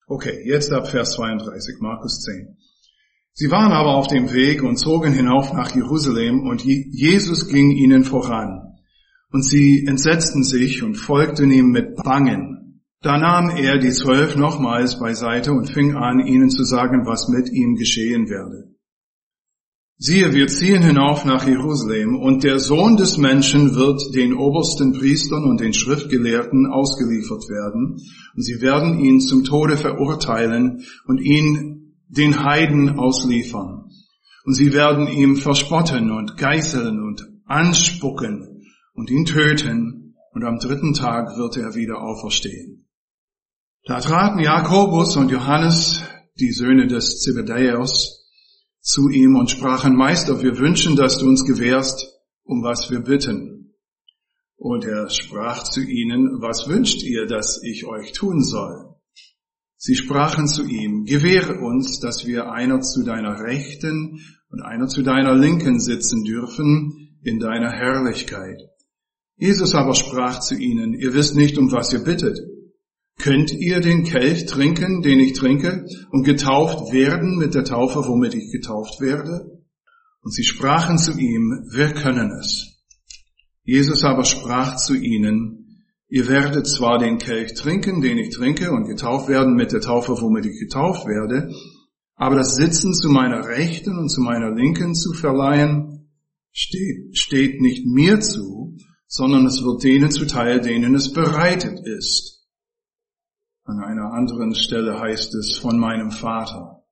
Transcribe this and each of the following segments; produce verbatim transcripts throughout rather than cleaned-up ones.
Okay, jetzt ab Vers zweiunddreißig, Markus zehn. Sie waren aber auf dem Weg und zogen hinauf nach Jerusalem, und Jesus ging ihnen voran. Und sie entsetzten sich und folgten ihm mit Bangen. Da nahm er die Zwölf nochmals beiseite und fing an, ihnen zu sagen, was mit ihm geschehen werde. Siehe, wir ziehen hinauf nach Jerusalem, und der Sohn des Menschen wird den obersten Priestern und den Schriftgelehrten ausgeliefert werden, und sie werden ihn zum Tode verurteilen und ihn den Heiden ausliefern. Und sie werden ihm verspotten und geißeln und anspucken und ihn töten, und am dritten Tag wird er wieder auferstehen. Da traten Jakobus und Johannes, die Söhne des Zebedäus, zu ihm und sprachen, Meister, wir wünschen, dass du uns gewährst, um was wir bitten. Und er sprach zu ihnen, was wünscht ihr, dass ich euch tun soll? Sie sprachen zu ihm, gewähre uns, dass wir einer zu deiner Rechten und einer zu deiner Linken sitzen dürfen in deiner Herrlichkeit. Jesus aber sprach zu ihnen, ihr wisst nicht, um was ihr bittet. Könnt ihr den Kelch trinken, den ich trinke, und getauft werden mit der Taufe, womit ich getauft werde? Und sie sprachen zu ihm, wir können es. Jesus aber sprach zu ihnen, ihr werdet zwar den Kelch trinken, den ich trinke, und getauft werden mit der Taufe, womit ich getauft werde, aber das Sitzen zu meiner Rechten und zu meiner Linken zu verleihen, steht, steht nicht mir zu, sondern es wird denen zuteil, denen es bereitet ist. An einer anderen Stelle heißt es, von meinem Vater.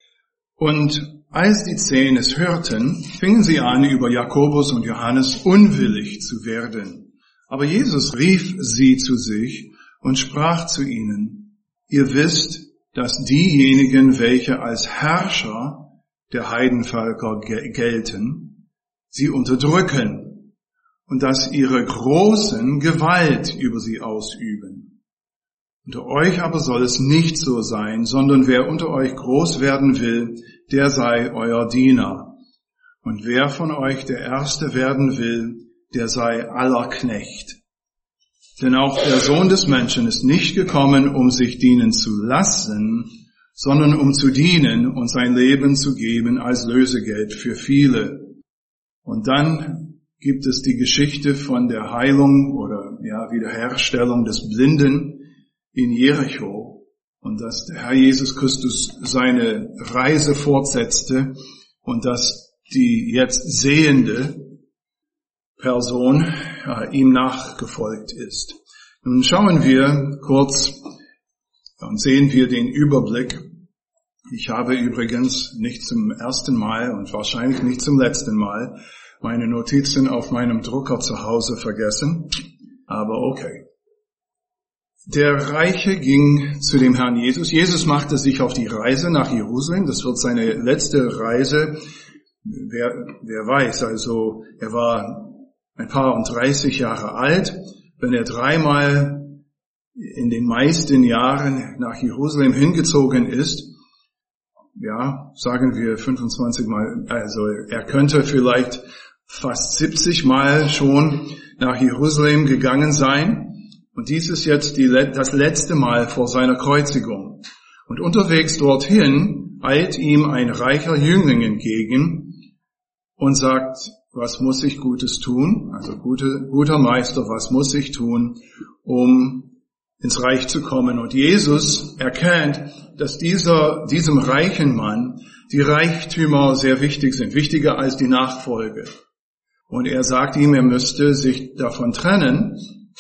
Und als die Zehn es hörten, fingen sie an, über Jakobus und Johannes unwillig zu werden. Aber Jesus rief sie zu sich und sprach zu ihnen, ihr wisst, dass diejenigen, welche als Herrscher der Heidenvölker gelten, sie unterdrücken und dass ihre Großen Gewalt über sie ausüben. Unter euch aber soll es nicht so sein, sondern wer unter euch groß werden will, der sei euer Diener. Und wer von euch der Erste werden will, der sei aller Knecht. Denn auch der Sohn des Menschen ist nicht gekommen, um sich dienen zu lassen, sondern um zu dienen und sein Leben zu geben als Lösegeld für viele. Und dann gibt es die Geschichte von der Heilung oder ja Wiederherstellung des Blinden in Jericho und dass der Herr Jesus Christus seine Reise fortsetzte und dass die jetzt sehende Person ja, ihm nachgefolgt ist. Nun schauen wir kurz und sehen wir den Überblick. Ich habe übrigens nicht zum ersten Mal und wahrscheinlich nicht zum letzten Mal meine Notizen auf meinem Drucker zu Hause vergessen, aber okay. Der Reiche ging zu dem Herrn Jesus. Jesus machte sich auf die Reise nach Jerusalem. Das wird seine letzte Reise. Wer, wer weiß, also er war ein paar und dreißig Jahre alt. Wenn er dreimal in den meisten Jahren nach Jerusalem hingezogen ist, ja, sagen wir fünfundzwanzig Mal, also er könnte vielleicht fast siebzig Mal schon nach Jerusalem gegangen sein. Und dies ist jetzt die, das letzte Mal vor seiner Kreuzigung. Und unterwegs dorthin eilt ihm ein reicher Jüngling entgegen und sagt, was muss ich Gutes tun? Also gute, guter Meister, was muss ich tun, um ins Reich zu kommen? Und Jesus erkennt, dass dieser, diesem reichen Mann die Reichtümer sehr wichtig sind, wichtiger als die Nachfolge. Und er sagt ihm, er müsste sich davon trennen,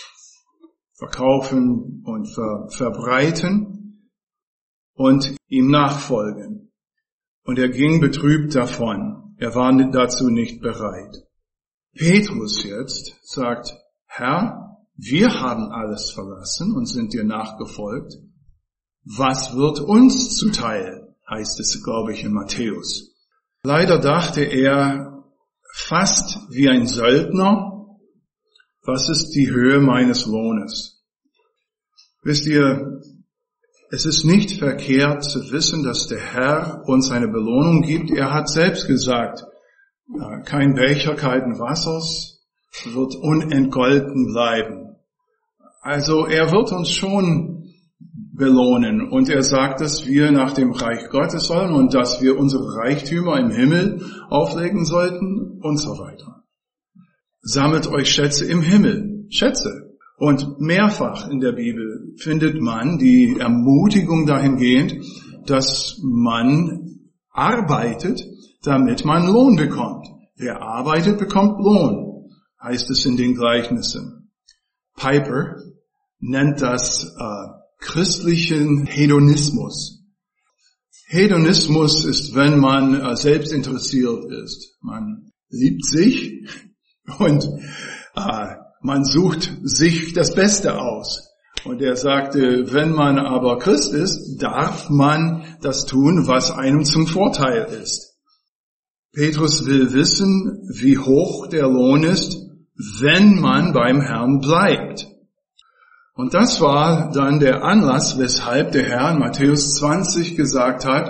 verkaufen und ver, verbreiten und ihm nachfolgen. Und er ging betrübt davon. Er war dazu nicht bereit. Petrus jetzt sagt, Herr, wir haben alles verlassen und sind dir nachgefolgt. Was wird uns zuteil? Heißt es, glaube ich, in Matthäus. Leider dachte er fast wie ein Söldner, was ist die Höhe meines Lohnes? Wisst ihr, es ist nicht verkehrt zu wissen, dass der Herr uns eine Belohnung gibt. Er hat selbst gesagt, kein Becher kalten Wassers wird unentgolten bleiben. Also er wird uns schon belohnen. Und er sagt, dass wir nach dem Reich Gottes sollen und dass wir unsere Reichtümer im Himmel auflegen sollten und so weiter. Sammelt euch Schätze im Himmel. Schätze. Und mehrfach in der Bibel findet man die Ermutigung dahingehend, dass man arbeitet, damit man Lohn bekommt. Wer arbeitet, bekommt Lohn, heißt es in den Gleichnissen. Piper nennt das äh, christlichen Hedonismus. Hedonismus ist, wenn man äh, selbst interessiert ist. Man liebt sich und äh, man sucht sich das Beste aus. Und er sagte, wenn man aber Christ ist, darf man das tun, was einem zum Vorteil ist. Petrus will wissen, wie hoch der Lohn ist, wenn man beim Herrn bleibt. Und das war dann der Anlass, weshalb der Herr in Matthäus zwanzig gesagt hat,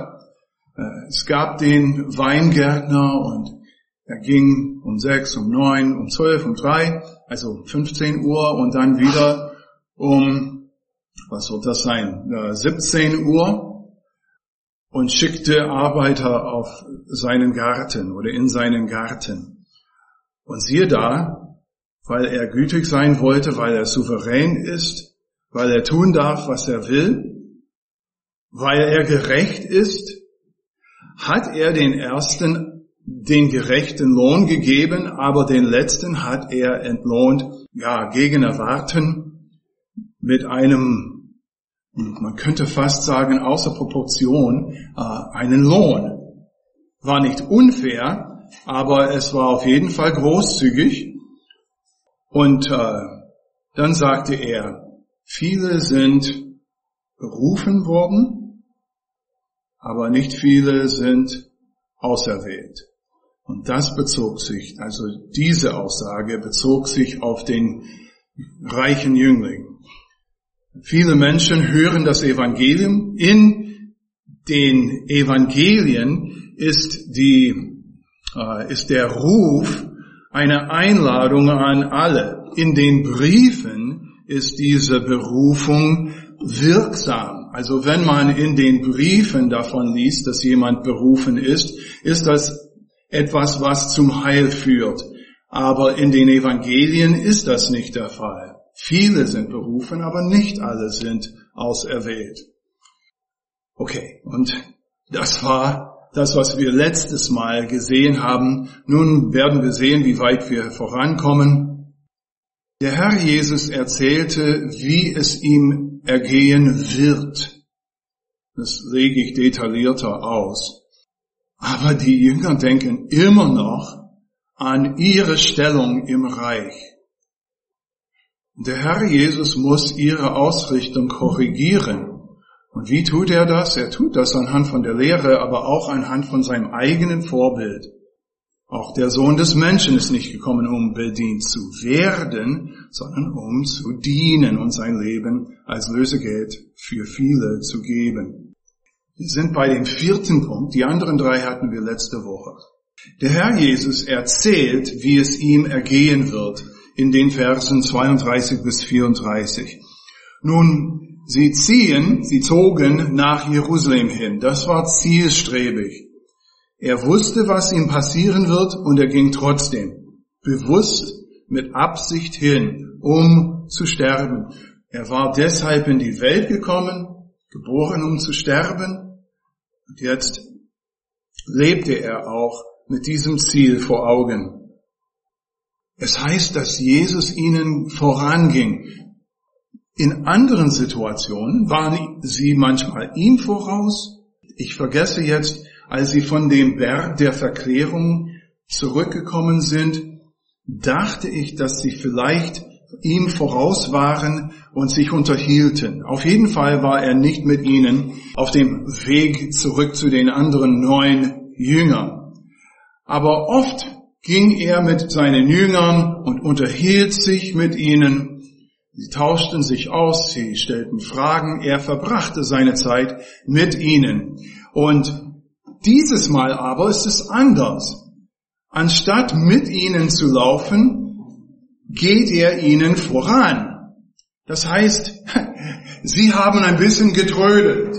es gab den Weingärtner und er ging um sechs, um neun, um zwölf, um drei, also fünfzehn Uhr und dann wieder um, was wird das sein, siebzehn Uhr und schickte Arbeiter auf seinen Garten oder in seinen Garten. Und siehe da, weil er gütig sein wollte, weil er souverän ist, weil er tun darf, was er will, weil er gerecht ist, hat er den ersten den gerechten Lohn gegeben, aber den letzten hat er entlohnt, ja, gegen Erwarten, mit einem, man könnte fast sagen, außer Proportion, äh, einen Lohn. War nicht unfair, aber es war auf jeden Fall großzügig. Und äh, dann sagte er, viele sind berufen worden, aber nicht viele sind auserwählt. Und das bezog sich, also diese Aussage bezog sich auf den reichen Jüngling. Viele Menschen hören das Evangelium. In den Evangelien ist die, äh, ist der Ruf eine Einladung an alle. In den Briefen ist diese Berufung wirksam. Also wenn man in den Briefen davon liest, dass jemand berufen ist, ist das etwas, was zum Heil führt. Aber in den Evangelien ist das nicht der Fall. Viele sind berufen, aber nicht alle sind auserwählt. Okay, und das war das, was wir letztes Mal gesehen haben. Nun werden wir sehen, wie weit wir vorankommen. Der Herr Jesus erzählte, wie es ihm ergehen wird. Das lege ich detaillierter aus. Aber die Jünger denken immer noch an ihre Stellung im Reich. Der Herr Jesus muss ihre Ausrichtung korrigieren. Und wie tut er das? Er tut das anhand von der Lehre, aber auch anhand von seinem eigenen Vorbild. Auch der Sohn des Menschen ist nicht gekommen, um bedient zu werden, sondern um zu dienen und sein Leben als Lösegeld für viele zu geben. Wir sind bei dem vierten Punkt. Die anderen drei hatten wir letzte Woche. Der Herr Jesus erzählt, wie es ihm ergehen wird, in den Versen zweiunddreißig bis vierunddreißig. Nun, sie ziehen, sie zogen nach Jerusalem hin. Das war zielstrebig. Er wusste, was ihm passieren wird, und er ging trotzdem bewusst mit Absicht hin, um zu sterben. Er war deshalb in die Welt gekommen, geboren, um zu sterben. Und jetzt lebte er auch mit diesem Ziel vor Augen. Es heißt, dass Jesus ihnen voranging. In anderen Situationen waren sie manchmal ihm voraus. Ich vergesse jetzt, als sie von dem Berg der Verklärung zurückgekommen sind, dachte ich, dass sie vielleicht ihm voraus waren und sich unterhielten. Auf jeden Fall war er nicht mit ihnen auf dem Weg zurück zu den anderen neun Jüngern. Aber oft ging er mit seinen Jüngern und unterhielt sich mit ihnen. Sie tauschten sich aus, sie stellten Fragen. Er verbrachte seine Zeit mit ihnen. Und dieses Mal aber ist es anders. Anstatt mit ihnen zu laufen, geht er ihnen voran. Das heißt, Sie haben ein bisschen getrödelt.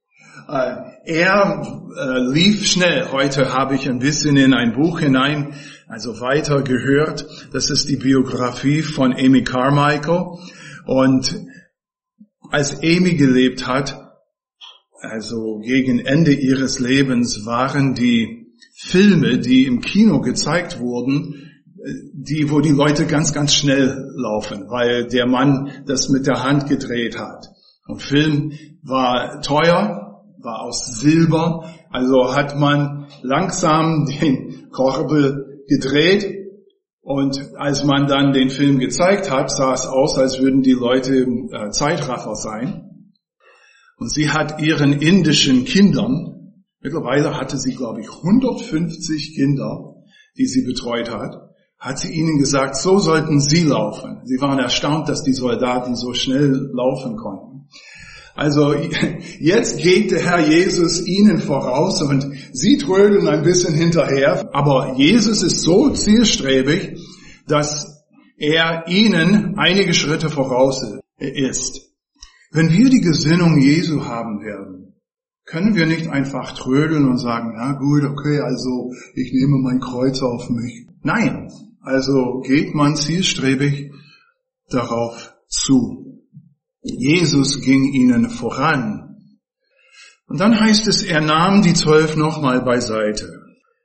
Er lief schnell. Heute habe ich ein bisschen in ein Buch hinein, also weiter gehört. Das ist die Biografie von Amy Carmichael. Und als Amy gelebt hat, also gegen Ende ihres Lebens, waren die Filme, die im Kino gezeigt wurden, die, wo die Leute ganz, ganz schnell laufen, weil der Mann das mit der Hand gedreht hat. Und Film war teuer, war aus Silber, also hat man langsam den Korbel gedreht und als man dann den Film gezeigt hat, sah es aus, als würden die Leute äh, Zeitraffer sein. Und sie hat ihren indischen Kindern, mittlerweile hatte sie, glaube ich, hundertfünfzig Kinder, die sie betreut hat, hat sie ihnen gesagt, so sollten sie laufen. Sie waren erstaunt, dass die Soldaten so schnell laufen konnten. Also jetzt geht der Herr Jesus ihnen voraus und sie trödeln ein bisschen hinterher. Aber Jesus ist so zielstrebig, dass er ihnen einige Schritte voraus ist. Wenn wir die Gesinnung Jesu haben werden, können wir nicht einfach trödeln und sagen, na gut, okay, also ich nehme mein Kreuz auf mich. Nein, also geht man zielstrebig darauf zu. Jesus ging ihnen voran. Und dann heißt es, er nahm die Zwölf nochmal beiseite.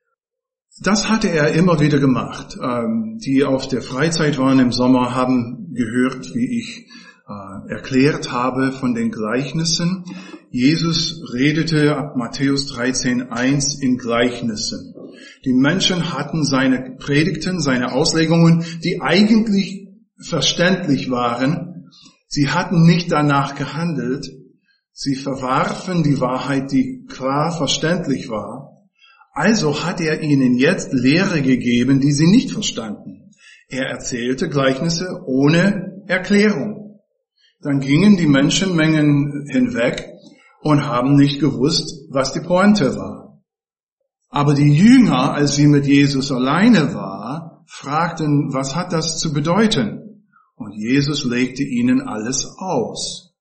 Das hatte er immer wieder gemacht. Die auf der Freizeit waren im Sommer, haben gehört, wie ich erklärt habe von den Gleichnissen. Jesus redete ab Matthäus dreizehn eins in Gleichnissen. Die Menschen hatten seine Predigten, seine Auslegungen, die eigentlich verständlich waren. Sie hatten nicht danach gehandelt. Sie verwarfen die Wahrheit, die klar verständlich war. Also hat er ihnen jetzt Lehre gegeben, die sie nicht verstanden. Er erzählte Gleichnisse ohne Erklärung. Dann gingen die Menschenmengen hinweg und haben nicht gewusst, was die Pointe war. Aber die Jünger, als sie mit Jesus alleine war, fragten, was hat das zu bedeuten? Und Jesus legte ihnen alles aus.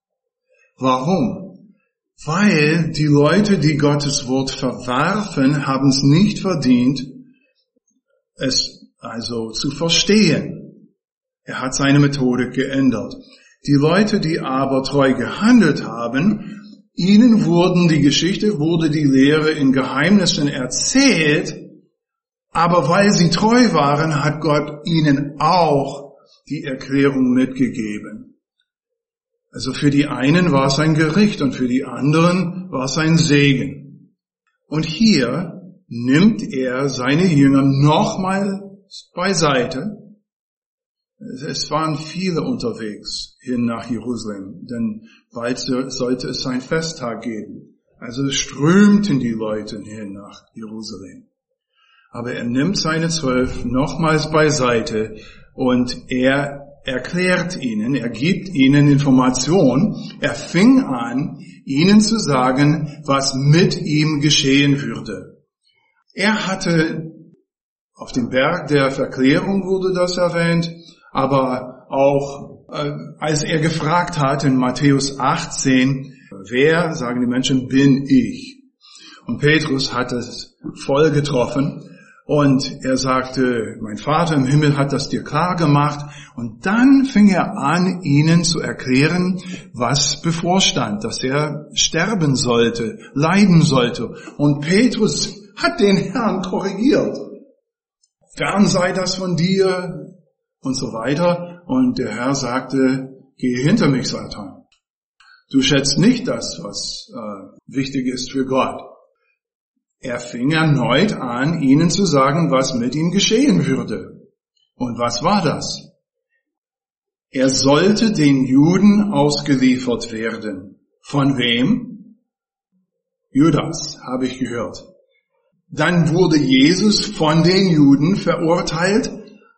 Warum? Weil die Leute, die Gottes Wort verwerfen, haben es nicht verdient, es also zu verstehen. Er hat seine Methode geändert. Die Leute, die aber treu gehandelt haben, ihnen wurden die Geschichte, wurde die Lehre in Geheimnissen erzählt, aber weil sie treu waren, hat Gott ihnen auch die Erklärung mitgegeben. Also für die einen war es ein Gericht und für die anderen war es ein Segen. Und hier nimmt er seine Jünger nochmal beiseite. Es waren viele unterwegs hin nach Jerusalem, denn bald sollte es ein Festtag geben. Also strömten die Leute hin nach Jerusalem. Aber er nimmt seine Zwölf nochmals beiseite und er erklärt ihnen, er gibt ihnen Information. Er fing an, ihnen zu sagen, was mit ihm geschehen würde. Er hatte, auf dem Berg der Verklärung wurde das erwähnt, aber auch äh, als er gefragt hat in Matthäus achtzehn, wer, sagen die Menschen, bin ich? Und Petrus hat es voll getroffen und er sagte, mein Vater im Himmel hat das dir klar gemacht. Und dann fing er an, ihnen zu erklären, was bevorstand, dass er sterben sollte, leiden sollte. Und Petrus hat den Herrn korrigiert. Fern sei das von dir, und so weiter. Und der Herr sagte, gehe hinter mich, Satan. Du schätzt nicht das, was äh, wichtig ist für Gott. Er fing erneut an, ihnen zu sagen, was mit ihm geschehen würde. Und was war das? Er sollte den Juden ausgeliefert werden. Von wem? Judas, habe ich gehört. Dann wurde Jesus von den Juden verurteilt,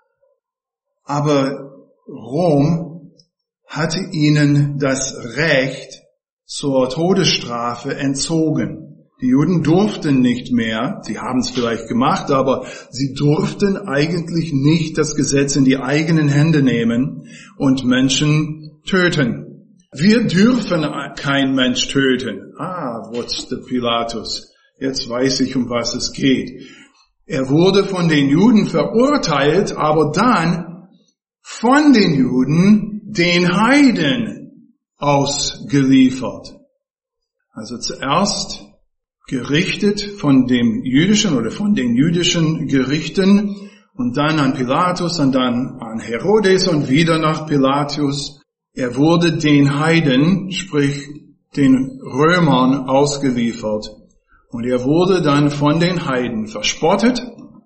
aber Rom hatte ihnen das Recht zur Todesstrafe entzogen. Die Juden durften nicht mehr, sie haben es vielleicht gemacht, aber sie durften eigentlich nicht das Gesetz in die eigenen Hände nehmen und Menschen töten. Wir dürfen kein Mensch töten. Ah, wusste Pilatus. Jetzt weiß ich, um was es geht. Er wurde von den Juden verurteilt, aber dann von den Juden den Heiden ausgeliefert. Also zuerst gerichtet von dem jüdischen oder von den jüdischen Gerichten und dann an Pilatus und dann an Herodes und wieder nach Pilatus. Er wurde den Heiden, sprich den Römern, ausgeliefert. Und er wurde dann von den Heiden verspottet.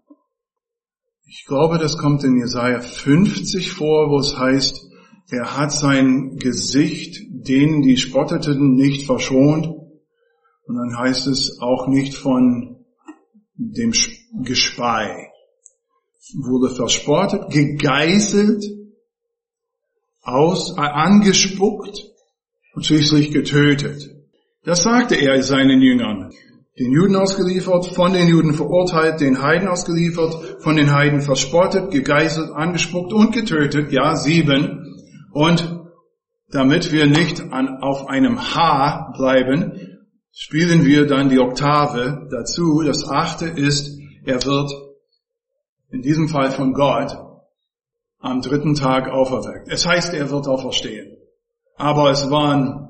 Ich glaube, das kommt in Jesaja fünfzig vor, wo es heißt, er hat sein Gesicht denen, die spotteten, nicht verschont. Und dann heißt es auch nicht von dem Gespei. Wurde verspottet, gegeißelt, aus, äh, angespuckt und schließlich getötet. Das sagte er seinen Jüngern. Den Juden ausgeliefert, von den Juden verurteilt, den Heiden ausgeliefert, von den Heiden verspottet, gegeißelt, angespuckt und getötet, ja, sieben. Und damit wir nicht an, auf einem H bleiben, spielen wir dann die Oktave dazu. Das achte ist, er wird in diesem Fall von Gott am dritten Tag auferweckt. Es heißt, er wird auferstehen. Aber es waren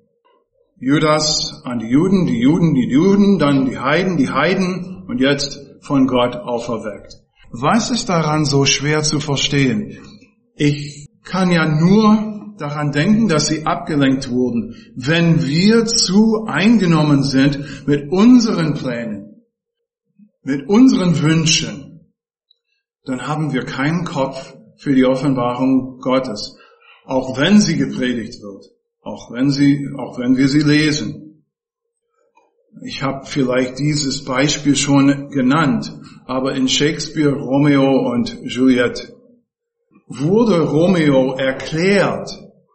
Judas an die Juden, die Juden, die Juden, dann die Heiden, die Heiden und jetzt von Gott auferweckt. Was ist daran so schwer zu verstehen? Ich kann ja nur daran denken, dass sie abgelenkt wurden. Wenn wir zu eingenommen sind mit unseren Plänen, mit unseren Wünschen, dann haben wir keinen Kopf für die Offenbarung Gottes, auch wenn sie gepredigt wird, auch wenn sie, auch wenn wir sie lesen. Ich habe vielleicht dieses Beispiel schon genannt, aber in Shakespeare Romeo und Juliette wurde Romeo erklärt,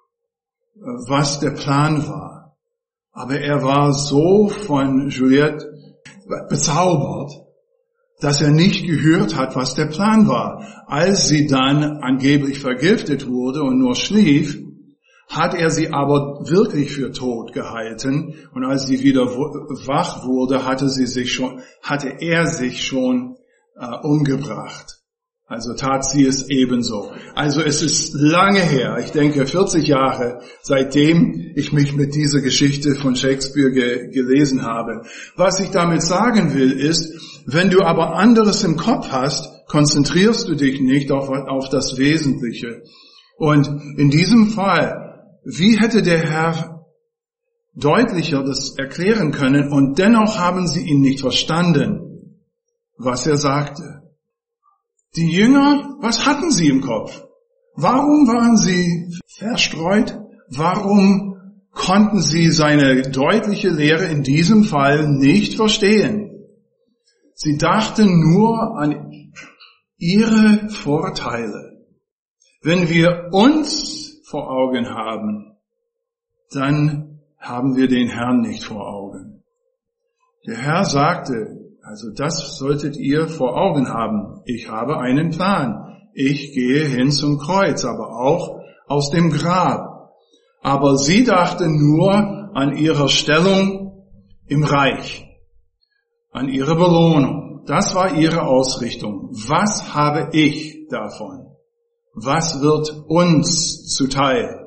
was der Plan war. Aber er war so von Juliette bezaubert, dass er nicht gehört hat, was der Plan war. Als sie dann angeblich vergiftet wurde und nur schlief, hat er sie aber wirklich für tot gehalten. Und als sie wieder wach wurde, hatte sie sich schon, hatte er sich schon äh, umgebracht. Also tat sie es ebenso. Also es ist lange her, ich denke vierzig Jahre, seitdem ich mich mit dieser Geschichte von Shakespeare ge- gelesen habe. Was ich damit sagen will, ist, wenn du aber anderes im Kopf hast, konzentrierst du dich nicht auf, auf das Wesentliche. Und in diesem Fall, wie hätte der Herr deutlicher das erklären können und dennoch haben sie ihn nicht verstanden, was er sagte. Die Jünger, was hatten sie im Kopf? Warum waren sie verstreut? Warum konnten sie seine deutliche Lehre in diesem Fall nicht verstehen? Sie dachten nur an ihre Vorteile. Wenn wir uns vor Augen haben, dann haben wir den Herrn nicht vor Augen. Der Herr sagte, also das solltet ihr vor Augen haben. Ich habe einen Plan. Ich gehe hin zum Kreuz, aber auch aus dem Grab. Aber sie dachten nur an ihre Stellung im Reich, an ihre Belohnung. Das war ihre Ausrichtung. Was habe ich davon? Was wird uns zuteil?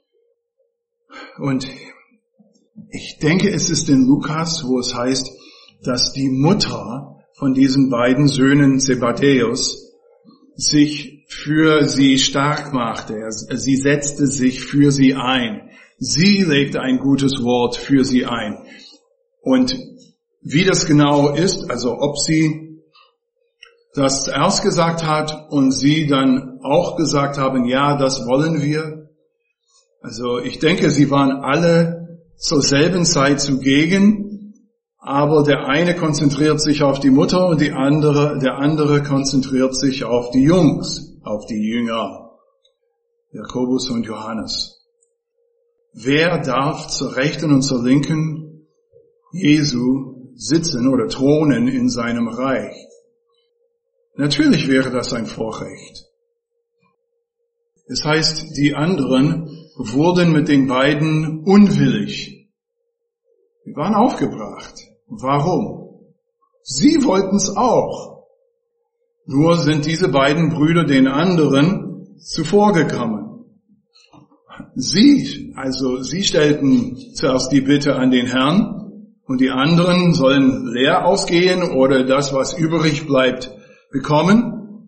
Und ich denke, es ist in Lukas, wo es heißt, dass die Mutter von diesen beiden Söhnen Zebedäus sich für sie stark machte. Sie setzte sich für sie ein. Sie legte ein gutes Wort für sie ein. Und wie das genau ist, also ob sie das zuerst gesagt hat und sie dann auch gesagt haben, ja, das wollen wir. Also ich denke, sie waren alle zur selben Zeit zugegen. Aber der eine konzentriert sich auf die Mutter und die andere, der andere konzentriert sich auf die Jungs, auf die Jünger, Jakobus und Johannes. Wer darf zur Rechten und zur Linken Jesu sitzen oder thronen in seinem Reich? Natürlich wäre das ein Vorrecht. Es heißt, die anderen wurden mit den beiden unwillig. Sie waren aufgebracht. Warum? Sie wollten es auch. Nur sind diese beiden Brüder den anderen zuvorgekommen. Sie, also sie stellten zuerst die Bitte an den Herrn und die anderen sollen leer ausgehen oder das, was übrig bleibt, bekommen.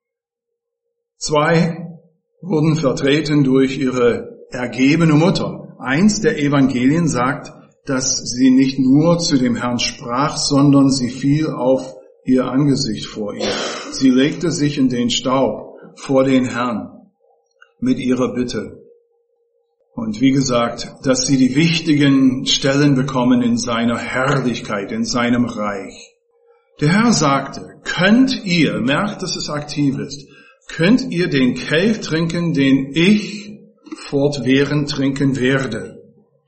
Zwei wurden vertreten durch ihre ergebene Mutter. Eins der Evangelien sagt, dass sie nicht nur zu dem Herrn sprach, sondern sie fiel auf ihr Angesicht vor ihm. Sie legte sich in den Staub vor den Herrn mit ihrer Bitte. Und wie gesagt, dass sie die wichtigen Stellen bekommen in seiner Herrlichkeit, in seinem Reich. Der Herr sagte, könnt ihr, merkt, dass es aktiv ist, könnt ihr den Kelch trinken, den ich fortwährend trinken werde?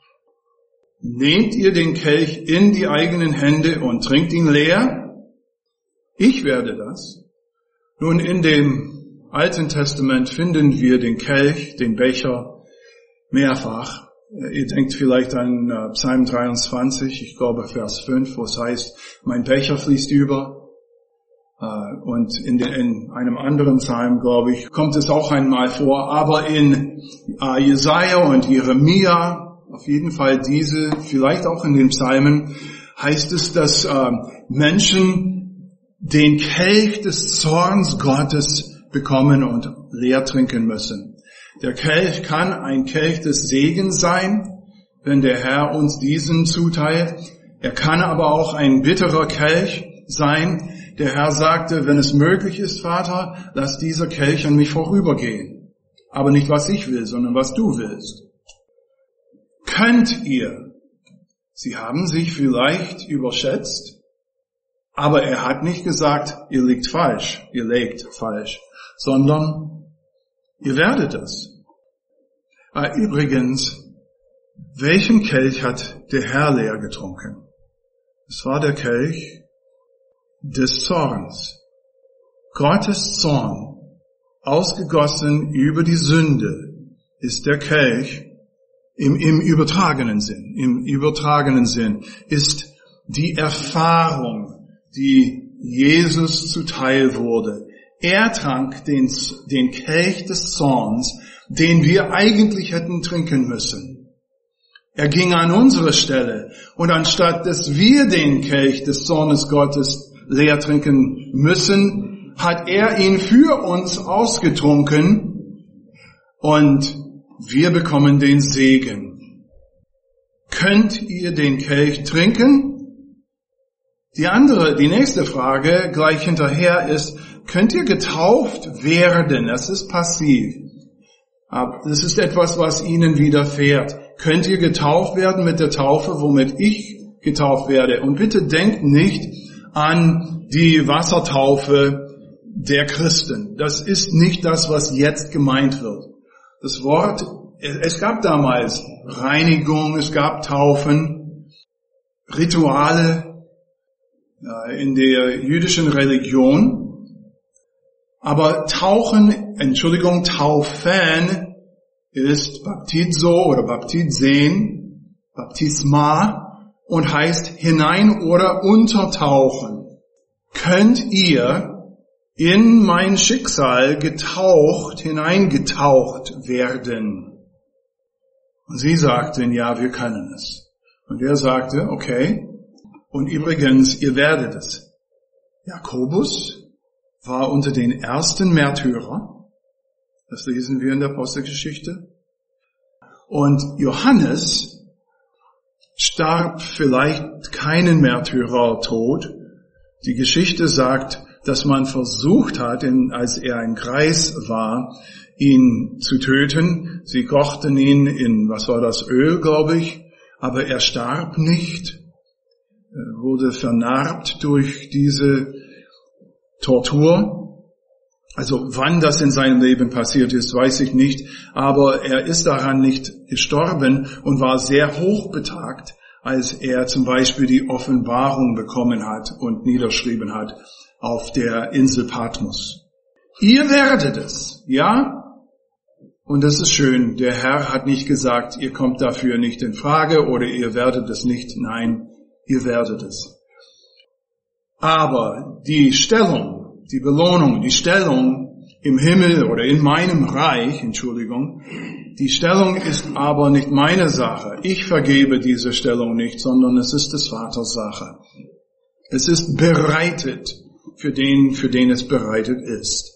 Nehmt ihr den Kelch in die eigenen Hände und trinkt ihn leer? Ich werde das. Nun, in dem Alten Testament finden wir den Kelch, den Becher, mehrfach. Ihr denkt vielleicht an uh, Psalm dreiundzwanzig, ich glaube Vers fünf, wo es heißt, mein Becher fließt über. Uh, und in, de, in einem anderen Psalm, glaube ich, kommt es auch einmal vor. Aber in uh, Jesaja und Jeremia, auf jeden Fall diese, vielleicht auch in den Psalmen, heißt es, dass uh, Menschen den Kelch des Zorns Gottes bekommen und leer trinken müssen. Der Kelch kann ein Kelch des Segens sein, wenn der Herr uns diesen zuteilt. Er kann aber auch ein bitterer Kelch sein. Der Herr sagte, wenn es möglich ist, Vater, lass dieser Kelch an mich vorübergehen. Aber nicht, was ich will, sondern was du willst. Könnt ihr? Sie haben sich vielleicht überschätzt, aber er hat nicht gesagt, ihr liegt falsch, ihr legt falsch, sondern ihr werdet es. Ah, übrigens, welchen Kelch hat der Herr leer getrunken? Es war der Kelch des Zorns. Gottes Zorn, ausgegossen über die Sünde, ist der Kelch im, im übertragenen Sinn. Im übertragenen Sinn ist die Erfahrung, die Jesus zuteil wurde. Er trank den, den Kelch des Zorns, den wir eigentlich hätten trinken müssen. Er ging an unsere Stelle und anstatt dass wir den Kelch des Zornes Gottes leer trinken müssen, hat er ihn für uns ausgetrunken und wir bekommen den Segen. Könnt ihr den Kelch trinken? Die andere, die nächste Frage gleich hinterher ist, könnt ihr getauft werden? Das ist passiv. Das ist etwas, was ihnen widerfährt. Könnt ihr getauft werden mit der Taufe, womit ich getauft werde? Und bitte denkt nicht an die Wassertaufe der Christen. Das ist nicht das, was jetzt gemeint wird. Das Wort, es gab damals Reinigung, es gab Taufen, Rituale in der jüdischen Religion. Aber tauchen, Entschuldigung, taufen ist Baptizo oder Baptizen, Baptisma und heißt hinein oder untertauchen. Könnt ihr in mein Schicksal getaucht, hineingetaucht werden? Und sie sagten, ja, wir können es. Und er sagte, okay, und übrigens, ihr werdet es. Jakobus war unter den ersten Märtyrer. Das lesen wir in der Apostelgeschichte. Und Johannes starb vielleicht keinen Märtyrertod. Die Geschichte sagt, dass man versucht hat, als er ein Greis war, ihn zu töten. Sie kochten ihn in, was war das, Öl, glaube ich. Aber er starb nicht, er wurde vernarbt durch diese Tortur. Also wann das in seinem Leben passiert ist, weiß ich nicht. Aber er ist daran nicht gestorben und war sehr hochbetagt, als er zum Beispiel die Offenbarung bekommen hat und niederschrieben hat auf der Insel Patmos. Ihr werdet es, ja? Und das ist schön. Der Herr hat nicht gesagt, ihr kommt dafür nicht in Frage oder ihr werdet es nicht. Nein, ihr werdet es. Aber die Stellung, die Belohnung, die Stellung im Himmel oder in meinem Reich, Entschuldigung, die Stellung ist aber nicht meine Sache. Ich vergebe diese Stellung nicht, sondern es ist des Vaters Sache. Es ist bereitet für den, für den es bereitet ist.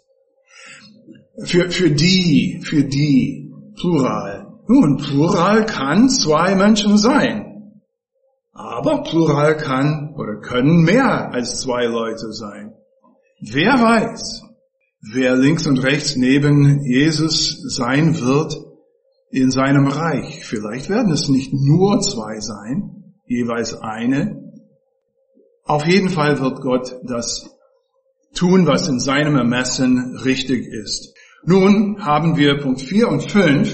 Für, für die, für die, Plural. Nun, Plural kann zwei Menschen sein. Aber Plural kann oder können mehr als zwei Leute sein. Wer weiß, wer links und rechts neben Jesus sein wird in seinem Reich. Vielleicht werden es nicht nur zwei sein, jeweils eine. Auf jeden Fall wird Gott das tun, was in seinem Ermessen richtig ist. Nun haben wir Punkt vier und fünf.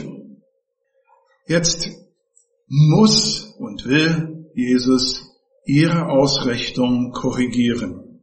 Jetzt muss und will Jesus ihre Ausrichtung korrigieren.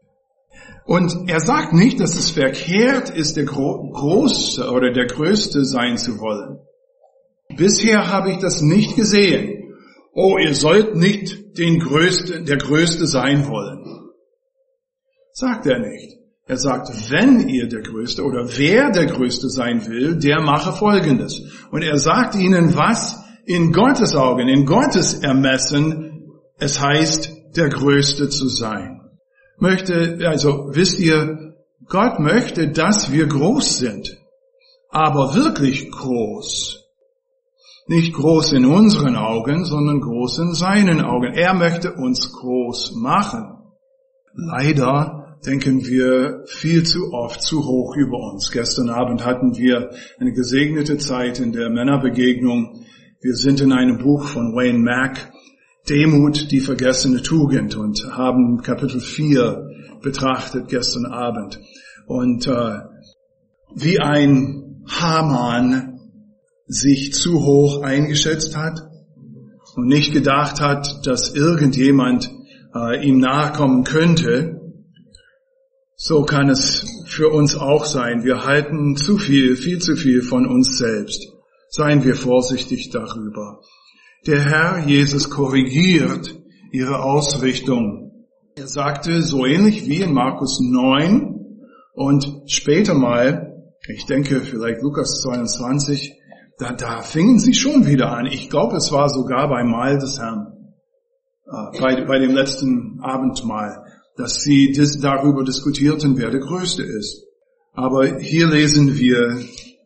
Und er sagt nicht, dass es verkehrt ist, der Große oder der Größte sein zu wollen. Bisher habe ich das nicht gesehen. Oh, ihr sollt nicht den Größte, der Größte sein wollen. Sagt er nicht. Er sagt, wenn ihr der Größte oder wer der Größte sein will, der mache Folgendes. Und er sagt ihnen, was in Gottes Augen, in Gottes Ermessen, es heißt, der Größte zu sein. Möchte, also wisst ihr, Gott möchte, dass wir groß sind. Aber wirklich groß. Nicht groß in unseren Augen, sondern groß in seinen Augen. Er möchte uns groß machen. Leider denken wir viel zu oft zu hoch über uns. Gestern Abend hatten wir eine gesegnete Zeit in der Männerbegegnung. Wir sind in einem Buch von Wayne Mack, Demut, die vergessene Tugend, und haben Kapitel vier betrachtet gestern Abend. Und äh, wie ein Haman sich zu hoch eingeschätzt hat und nicht gedacht hat, dass irgendjemand äh, ihm nahe kommen könnte, so kann es für uns auch sein. Wir halten zu viel, viel zu viel von uns selbst. Seien wir vorsichtig darüber. Der Herr Jesus korrigiert ihre Ausrichtung. Er sagte, so ähnlich wie in Markus neun und später mal, ich denke vielleicht Lukas zweiundzwanzig, da, da fingen sie schon wieder an. Ich glaube, es war sogar beim Mahl des Herrn, äh, bei, bei dem letzten Abendmahl, dass sie das darüber diskutierten, wer der Größte ist. Aber hier lesen wir,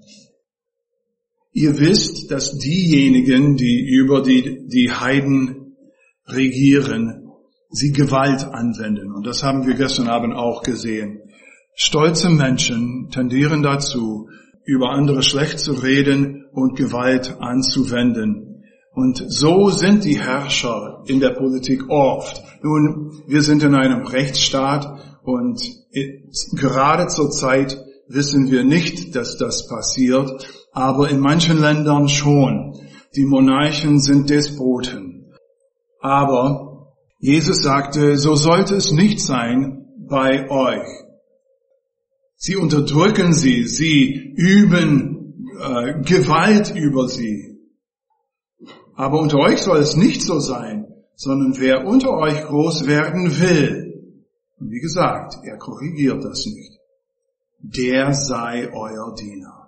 ihr wisst, dass diejenigen, die über die, die Heiden regieren, sie Gewalt anwenden. Und das haben wir gestern Abend auch gesehen. Stolze Menschen tendieren dazu, über andere schlecht zu reden und Gewalt anzuwenden. Und so sind die Herrscher in der Politik oft. Nun, wir sind in einem Rechtsstaat und gerade zur Zeit wissen wir nicht, dass das passiert, aber in manchen Ländern schon. Die Monarchen sind Despoten. Aber Jesus sagte, so sollte es nicht sein bei euch. Sie unterdrücken sie, sie üben äh, Gewalt über sie. Aber unter euch soll es nicht so sein, sondern wer unter euch groß werden will, und wie gesagt, er korrigiert das nicht, der sei euer Diener.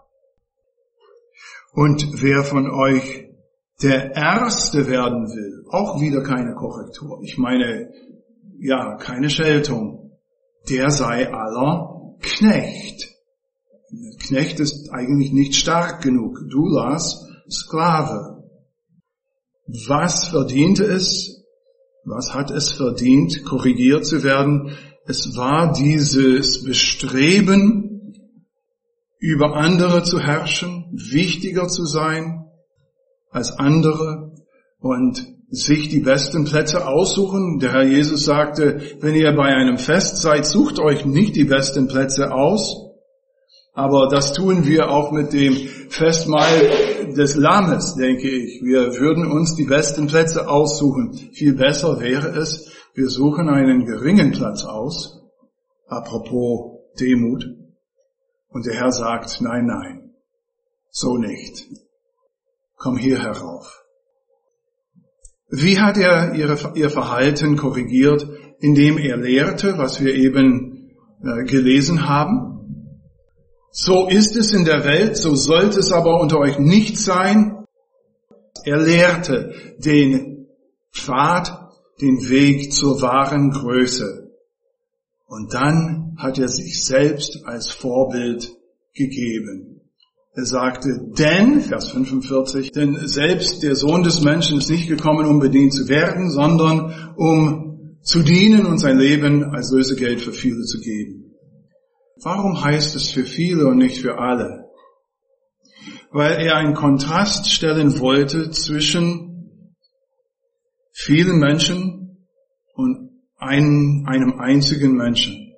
Und wer von euch der Erste werden will, auch wieder keine Korrektur, ich meine, ja, keine Scheltung, der sei aller Knecht. Knecht ist eigentlich nicht stark genug. Doulas, Sklave. Was verdiente es? Was hat es verdient, korrigiert zu werden? Es war dieses Bestreben, über andere zu herrschen, wichtiger zu sein als andere und sich die besten Plätze aussuchen. Der Herr Jesus sagte, wenn ihr bei einem Fest seid, sucht euch nicht die besten Plätze aus. Aber das tun wir auch mit dem Festmahl des Lammes, denke ich. Wir würden uns die besten Plätze aussuchen. Viel besser wäre es, wir suchen einen geringen Platz aus. Apropos Demut. Und der Herr sagt, nein, nein. so nicht. Komm hier herauf. Wie hat er ihre, ihr Verhalten korrigiert? Indem er lehrte, was wir eben äh, gelesen haben. So ist es in der Welt, so sollte es aber unter euch nicht sein. Er lehrte den Pfad, den Weg zur wahren Größe. Und dann hat er sich selbst als Vorbild gegeben. Er sagte, denn, Vers fünfundvierzig, denn selbst der Sohn des Menschen ist nicht gekommen, um bedient zu werden, sondern um zu dienen und sein Leben als Lösegeld für viele zu geben. Warum heißt es für viele und nicht für alle? Weil er einen Kontrast stellen wollte zwischen vielen Menschen und einem, einem einzigen Menschen.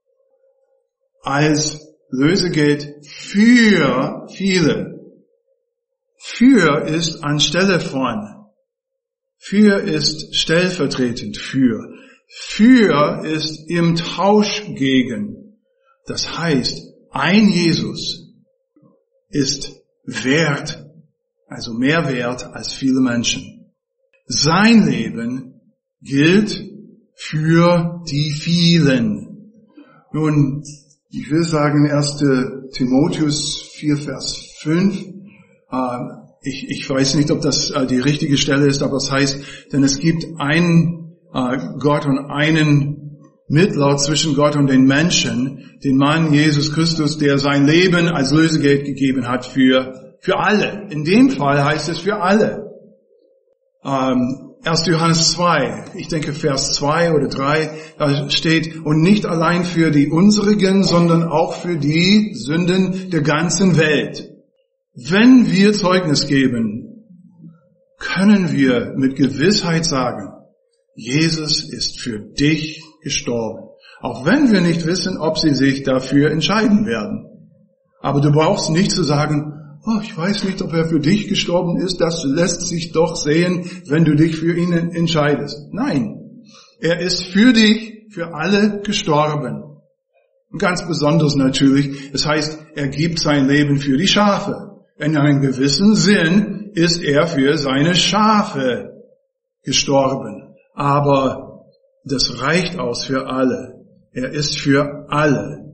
Als Lösegeld für viele. Für ist anstelle von. Für ist stellvertretend für. Für ist im Tausch gegen. Das heißt, ein Jesus ist wert, also mehr wert als viele Menschen. Sein Leben gilt für die vielen. Nun, ich will sagen, erster Timotheus vier, Vers fünf, äh, ich, ich weiß nicht, ob das äh, die richtige Stelle ist, aber es heißt, denn es gibt einen äh, Gott und einen Mittler zwischen Gott und den Menschen, den Mann Jesus Christus, der sein Leben als Lösegeld gegeben hat für, für alle. In dem Fall heißt es für alle. Ähm, erster Johannes zwei, ich denke Vers zwei oder drei, da steht, und nicht allein für die unsrigen, sondern auch für die Sünden der ganzen Welt. Wenn wir Zeugnis geben, können wir mit Gewissheit sagen, Jesus ist für dich gestorben. Auch wenn wir nicht wissen, ob sie sich dafür entscheiden werden. Aber du brauchst nicht zu sagen, oh, ich weiß nicht, ob er für dich gestorben ist, das lässt sich doch sehen, wenn du dich für ihn entscheidest. Nein, er ist für dich, für alle gestorben. Und ganz besonders natürlich, das heißt, er gibt sein Leben für die Schafe. In einem gewissen Sinn ist er für seine Schafe gestorben. Aber das reicht aus für alle. Er ist für alle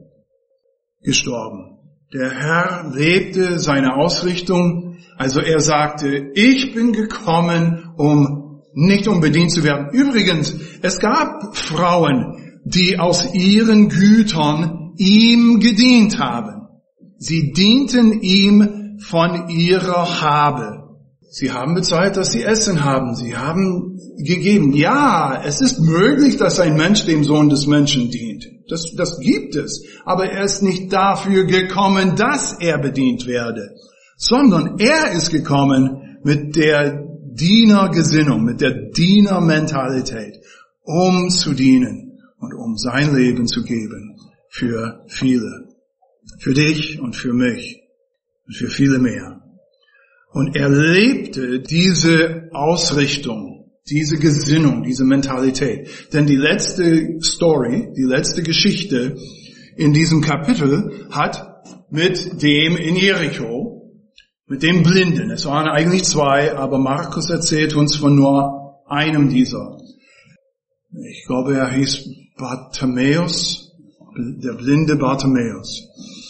gestorben. Der Herr lebte seine Ausrichtung, also er sagte, ich bin gekommen, um nicht um bedient zu werden. Übrigens, es gab Frauen, die aus ihren Gütern ihm gedient haben. Sie dienten ihm von ihrer Habe. Sie haben bezahlt, dass sie Essen haben. Sie haben gegeben. Ja, es ist möglich, dass ein Mensch dem Sohn des Menschen dient. Das, das gibt es. Aber er ist nicht dafür gekommen, dass er bedient werde, sondern er ist gekommen mit der Dienergesinnung, mit der Dienermentalität, um zu dienen und um sein Leben zu geben für viele. Für dich und für mich und für viele mehr. Und er lebte diese Ausrichtung, diese Gesinnung, diese Mentalität. Denn die letzte Story, die letzte Geschichte in diesem Kapitel hat mit dem in Jericho, mit dem Blinden, es waren eigentlich zwei, aber Markus erzählt uns von nur einem dieser. Ich glaube, er hieß Bartimäus, der blinde Bartimäus.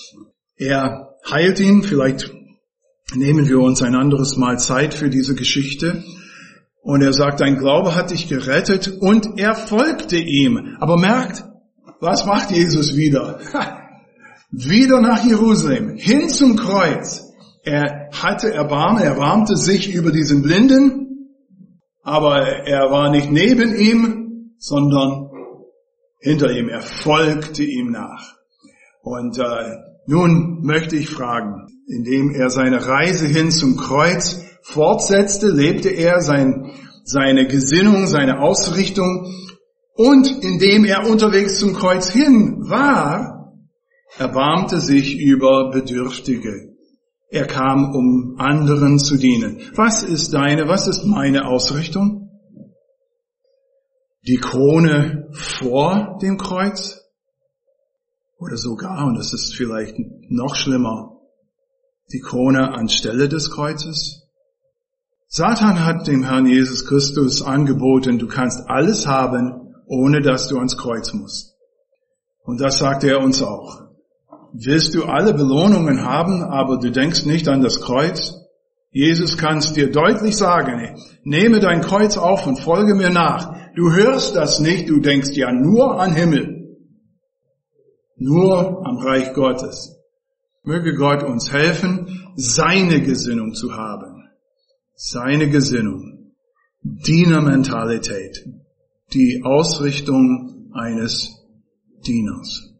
Er heilt ihn, vielleicht nehmen wir uns ein anderes Mal Zeit für diese Geschichte. Und er sagt, dein Glaube hat dich gerettet, und er folgte ihm. Aber merkt, was macht Jesus wieder? Wieder nach Jerusalem, hin zum Kreuz. Er hatte Erbarmen, er erbarmte sich über diesen Blinden, aber er war nicht neben ihm, sondern hinter ihm. Er folgte ihm nach. Und äh, nun möchte ich fragen, indem er seine Reise hin zum Kreuz fortsetzte, lebte er sein, seine Gesinnung, seine Ausrichtung, und indem er unterwegs zum Kreuz hin war, erbarmte sich über Bedürftige. Er kam, um anderen zu dienen. Was ist deine, was ist meine Ausrichtung? Die Krone vor dem Kreuz? Oder sogar, und das ist vielleicht noch schlimmer, die Krone anstelle des Kreuzes? Satan hat dem Herrn Jesus Christus angeboten, du kannst alles haben, ohne dass du ans Kreuz musst. Und das sagt er uns auch. Willst du alle Belohnungen haben, aber du denkst nicht an das Kreuz? Jesus kann es dir deutlich sagen, nehme dein Kreuz auf und folge mir nach. Du hörst das nicht, du denkst ja nur an Himmel. Nur am Reich Gottes. Möge Gott uns helfen, seine Gesinnung zu haben. Seine Gesinnung. Dienermentalität. Die Ausrichtung eines Dieners.